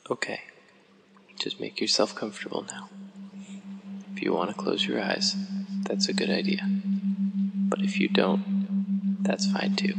Okay, just make yourself comfortable now. If you want to close your eyes, that's a good idea. But if you don't, that's fine too.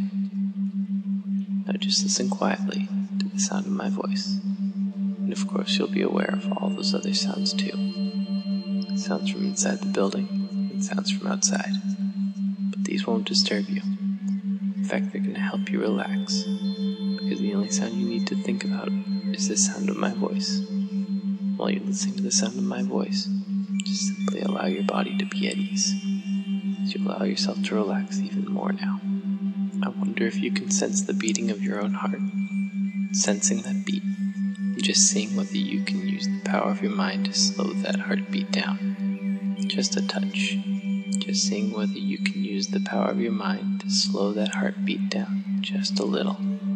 Now just listen quietly to the sound of my voice. And of course you'll be aware of all those other sounds too. Sounds from inside the building and sounds from outside. But these won't disturb you. In fact, they're going to help you relax. Because the only sound you need to think about is the sound of my voice. While you're listening to the sound of my voice, just simply allow your body to be at ease. As you allow yourself to relax even more now. I wonder if you can sense the beating of your own heart. Sensing that beat. And just seeing whether you can use the power of your mind to slow that heartbeat down. Just a touch. Just seeing whether you can use the power of your mind to slow that heartbeat down just a little.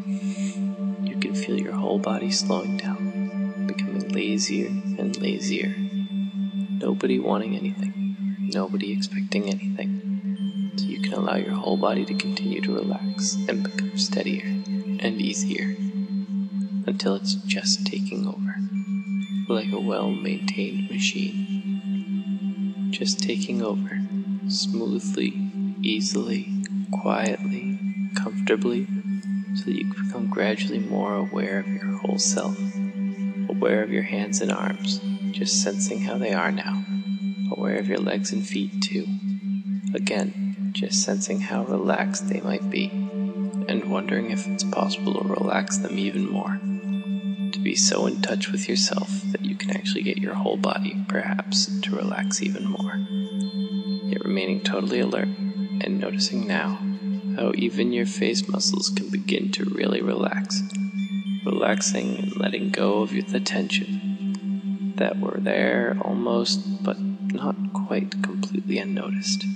You can feel your whole body slowing down, becoming lazier and lazier. Nobody wanting anything, nobody expecting anything. So you can allow your whole body to continue to relax and become steadier and easier until it's just taking over, like a well-maintained machine. Just taking over, smoothly, easily, quietly, comfortably, so that you become gradually more aware of your whole self, aware of your hands and arms, just sensing how they are now, aware of your legs and feet too. Again, just sensing how relaxed they might be, and wondering if it's possible to relax them even more. To be so in touch with yourself that you can actually get your whole body, perhaps, to relax even more. Yet remaining totally alert, and noticing now how even your face muscles can begin to really relax. Relaxing and letting go of the tension that were there almost, but not quite completely unnoticed.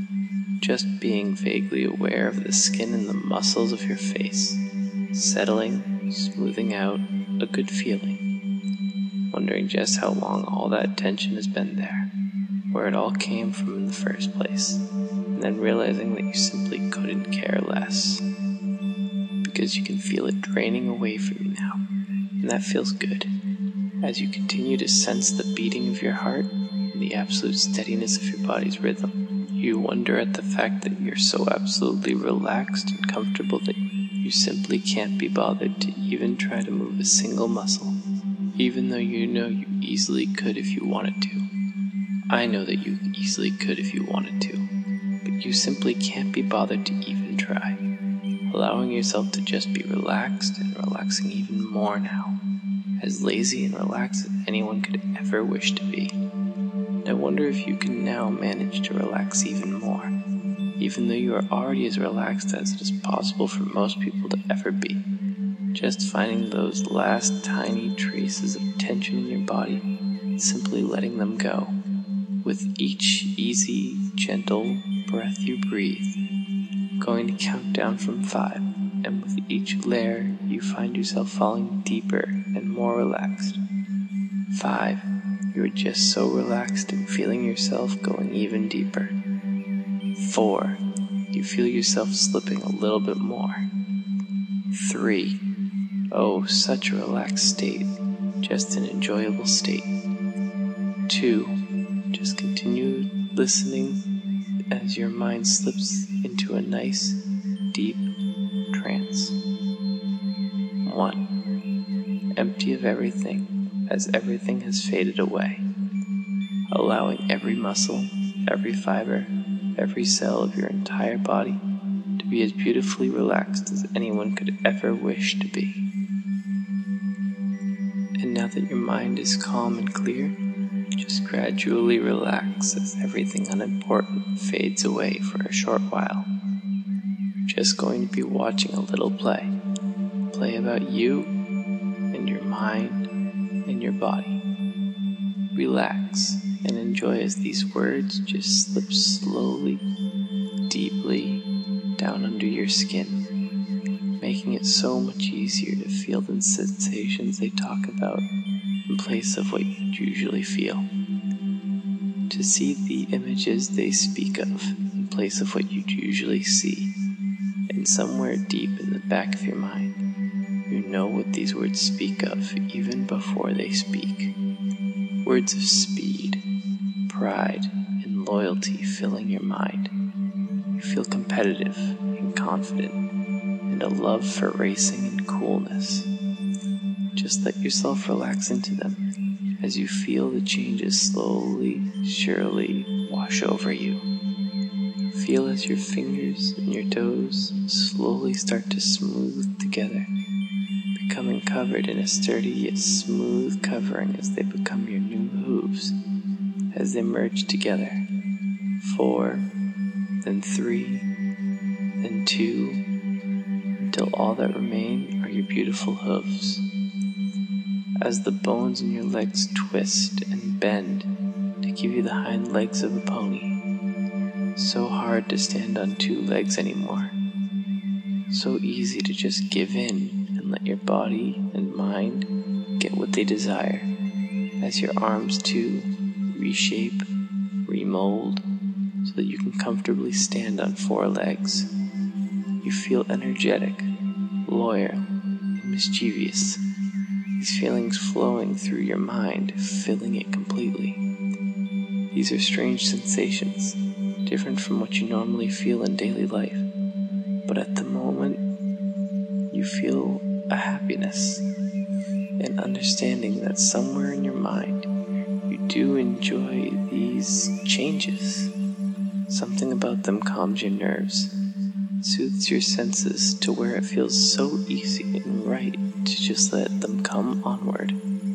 Just being vaguely aware of the skin and the muscles of your face, settling, smoothing out, a good feeling. Wondering just how long all that tension has been there, where it all came from in the first place, and then realizing that you simply couldn't care less. Because you can feel it draining away from you now, and that feels good. As you continue to sense the beating of your heart and the absolute steadiness of your body's rhythm, you wonder at the fact that you're so absolutely relaxed and comfortable that you simply can't be bothered to even try to move a single muscle, even though you know you easily could if you wanted to. I know that you easily could if you wanted to, but you simply can't be bothered to even try, allowing yourself to just be relaxed and relaxing even more now, as lazy and relaxed as anyone could ever wish to be. And I wonder if you can now manage to relax even more, even though you are already as relaxed as it is possible for most people to ever be. Just finding those last tiny traces of tension in your body and simply letting them go. With each easy, gentle breath you breathe, going to count down from 5, and with each layer you find yourself falling deeper and more relaxed. 5, you are just so relaxed and feeling yourself going even deeper. 4, you feel yourself slipping a little bit more. 3, oh, such a relaxed state, just an enjoyable state. 2, just continue listening as your mind slips into a nice, deep trance. 1, empty of everything as everything has faded away, allowing every muscle, every fiber, every cell of your entire body to be as beautifully relaxed as anyone could ever wish to be. And now that your mind is calm and clear, just gradually relax as everything unimportant fades away for a short while. You're just going to be watching a little play about you and your mind and your body. Relax and enjoy as these words just slip slowly, deeply down under your skin, making it so much easier to feel the sensations they talk about in place of what you'd usually feel. To see the images they speak of in place of what you'd usually see. And somewhere deep in the back of your mind, you know what these words speak of even before they speak. Words of speed, pride, and loyalty filling your mind. You feel competitive and confident, and a love for racing and coolness. Just let yourself relax into them as you feel the changes slowly, surely wash over you. Feel as your fingers and your toes slowly start to smooth together, becoming covered in a sturdy yet smooth covering as they become your new hooves, as they merge together. 4, then 3, then 2, until all that remain are your beautiful hooves. As the bones in your legs twist and bend to give you the hind legs of a pony. So hard to stand on 2 legs anymore. So easy to just give in and let your body and mind get what they desire, as your arms too reshape, remold, so that you can comfortably stand on 4 legs. You feel energetic, loyal, and mischievous. These feelings flowing through your mind, filling it completely. These are strange sensations, different from what you normally feel in daily life. But at the moment, you feel a happiness, an understanding that somewhere in your mind, you do enjoy these changes. Something about them calms your nerves, soothes your senses to where it feels so easy and right to just let them come onward.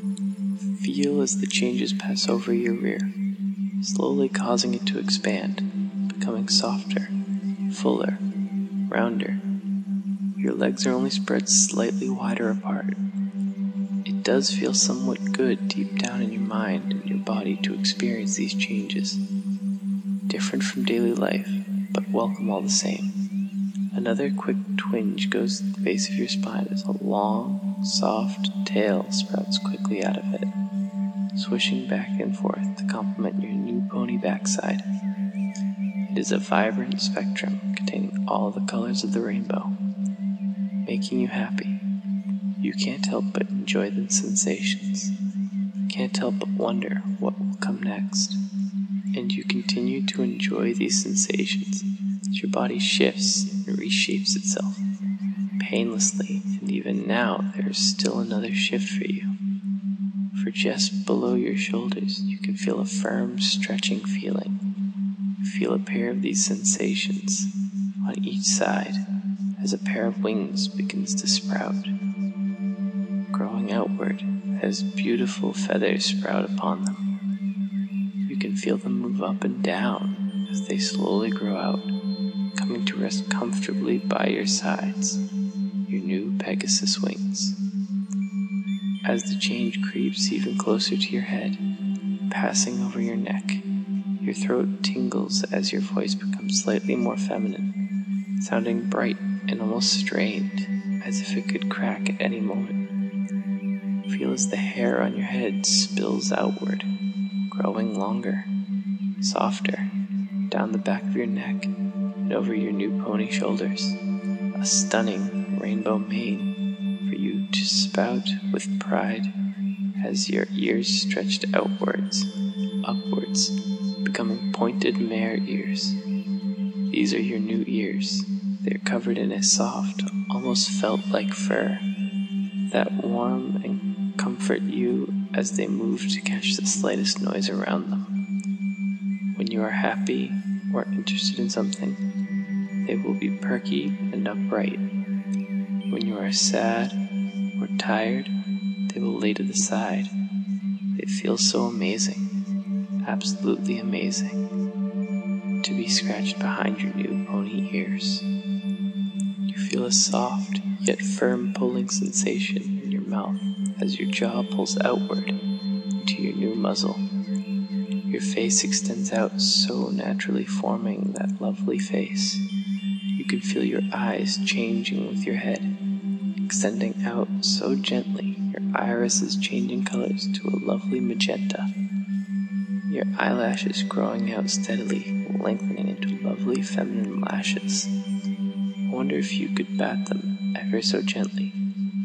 Feel as the changes pass over your rear, slowly causing it to expand, becoming softer, fuller, rounder. Your legs are only spread slightly wider apart. It does feel somewhat good deep down in your mind and your body to experience these changes. Different from daily life, but welcome all the same. Another quick twinge goes to the base of your spine as a long, soft tail sprouts quickly out of it, swishing back and forth to complement your new pony backside. It is a vibrant spectrum containing all the colors of the rainbow, making you happy. You can't help but enjoy the sensations, can't help but wonder what will come next. And you continue to enjoy these sensations as your body shifts and reshapes itself painlessly, and even now there is still another shift for you. For just below your shoulders, you can feel a firm, stretching feeling. You feel a pair of these sensations on each side as a pair of wings begins to sprout, growing outward as beautiful feathers sprout upon them. You can feel them move up and down as they slowly grow out, coming to rest comfortably by your sides, your new Pegasus wings. As the change creeps even closer to your head, passing over your neck, your throat tingles as your voice becomes slightly more feminine, sounding bright and almost strained, as if it could crack at any moment. Feel as the hair on your head spills outward, growing longer, softer, down the back of your neck and over your new pony shoulders. A stunning rainbow mane for you to spout with pride as your ears stretched outwards, upwards, becoming pointed mare ears. These are your new ears. They are covered in a soft, almost felt-like fur that warm and comfort you as they move to catch the slightest noise around them. When you are happy or interested in something, they will be perky and upright. When you are sad or tired, they will lay to the side. They feel so amazing, absolutely amazing, to be scratched behind your new pony ears. You feel a soft yet firm pulling sensation in your mouth as your jaw pulls outward into your new muzzle. Your face extends out so naturally, forming that lovely face. You can feel your eyes changing with your head, extending out so gently, your iris is changing colors to a lovely magenta. Your eyelashes growing out steadily, lengthening into lovely feminine lashes. I wonder if you could bat them ever so gently,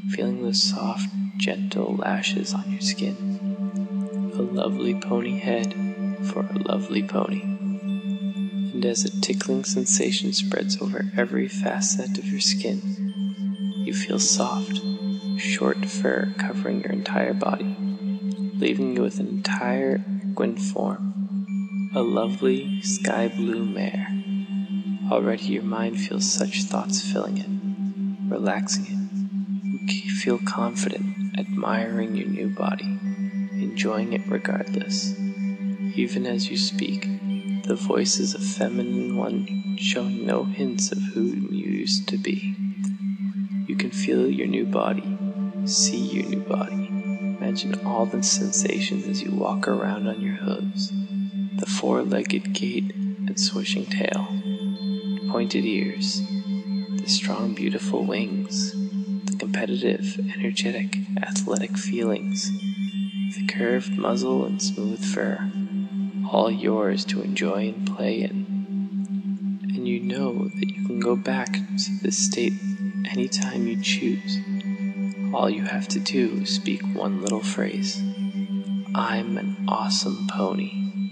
feeling those soft, gentle lashes on your skin. A lovely pony head for a lovely pony. And as a tickling sensation spreads over every facet of your skin, you feel soft, short fur covering your entire body, leaving you with an entire equine form, a lovely sky blue mare. Already your mind feels such thoughts filling it, relaxing it. You feel confident, admiring your new body, enjoying it regardless. Even as you speak, the voice is a feminine one, showing no hints of who you used to be. You can feel your new body, see your new body. Imagine all the sensations as you walk around on your hooves, the four-legged gait and swishing tail, pointed ears, the strong, beautiful wings, the competitive, energetic, athletic feelings, the curved muzzle and smooth fur, all yours to enjoy and play in. And you know that you can go back to this state anytime you choose. All you have to do is speak one little phrase: I'm an awesome pony.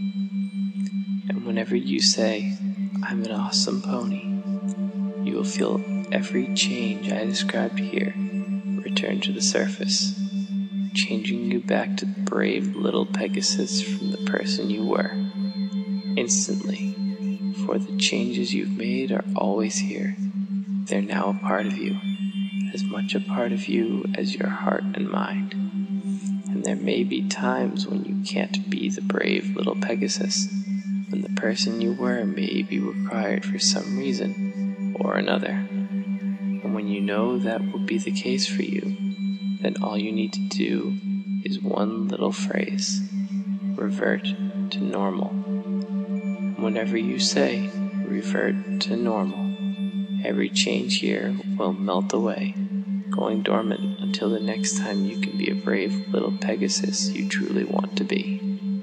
And whenever you say, I'm an awesome pony, you will feel every change I described here return to the surface, changing you back to the brave little Pegasus from the person you were, instantly, for the changes you've made are always here. They're now a part of you, as much a part of you as your heart and mind. And there may be times when you can't be the brave little Pegasus, when the person you were may be required for some reason or another. And when you know that will be the case for you, then all you need to do is one little phrase: revert to normal. And whenever you say, revert to normal, every change here will melt away, going dormant until the next time you can be a brave little Pegasus you truly want to be.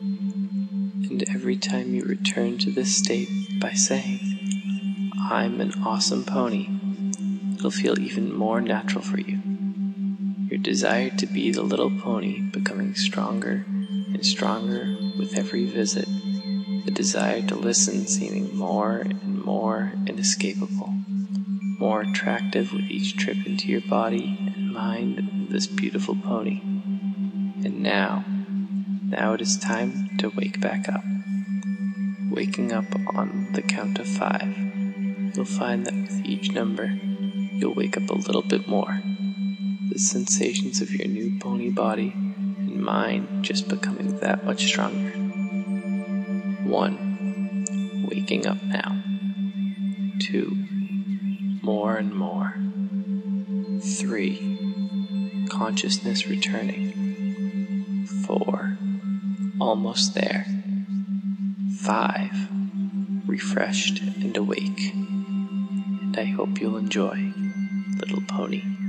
And every time you return to this state by saying, I'm an awesome pony, it'll feel even more natural for you. Your desire to be the little pony becoming stronger and stronger with every visit, the desire to listen seeming more and more inescapable, more attractive with each trip into your body and mind of this beautiful pony. And now it is time to wake back up. Waking up on the count of 5, you'll find that with each number, you'll wake up a little bit more. The sensations of your new pony body and mind just becoming that much stronger. 1. Waking up now. 2. More and more. 3. Consciousness returning. 4. Almost there. 5. Refreshed and awake. And I hope you'll enjoy, little pony.